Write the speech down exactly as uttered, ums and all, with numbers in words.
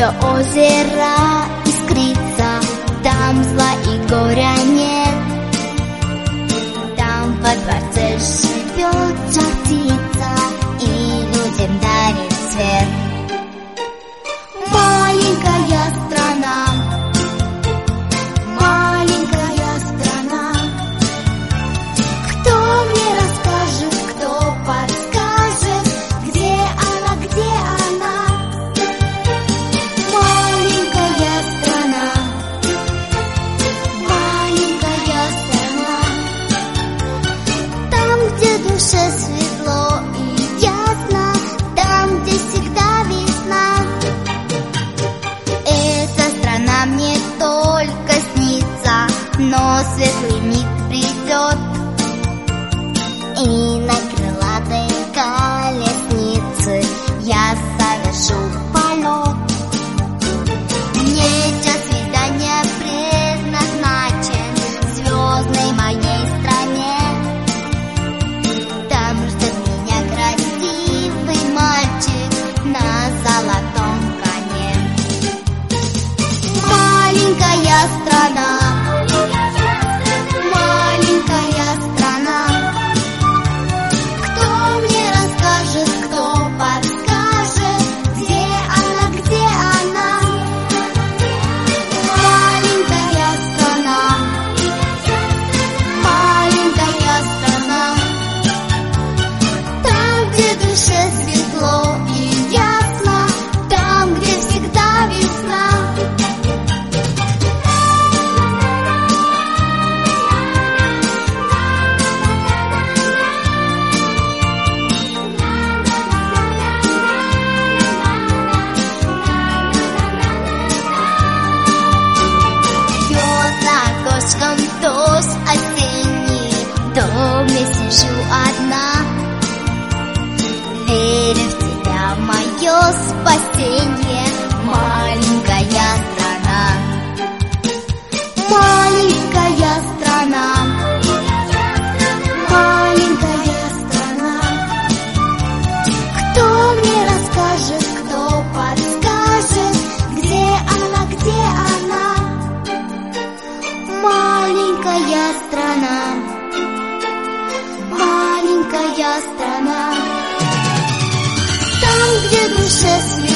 что озеро искрится, там зла и горя нет. Там во дворце живет жар-птица и людям дарит свет. Маленькая страна, маленькая страна, кто мне расскажет, кто подскажет, где она, где она? Маленькая страна, маленькая страна, там, где душе светло и ясно, там, где всегда весна. Эта страна мне только снится, но светлый миг придет, и на крылатой колеснице я совершу полет. Мне час свидания предназначен в звездной моей стране. Там ждет меня красивый мальчик на золотом коне. Маленькая страна, маленькая страна, кто мне расскажет, кто подскажет, где она, где она? Маленькая страна, маленькая страна, там, где душе светло и ясно, там, где всегда весна. Дождь осенний, в доме сижу одна, верю в тебя, мое спасенье, маленькая страна, маленькая страна, маленькая страна, кто мне расскажет, кто подскажет, где она, где она? Маленькая страна, маленькая страна, там, где душе свет.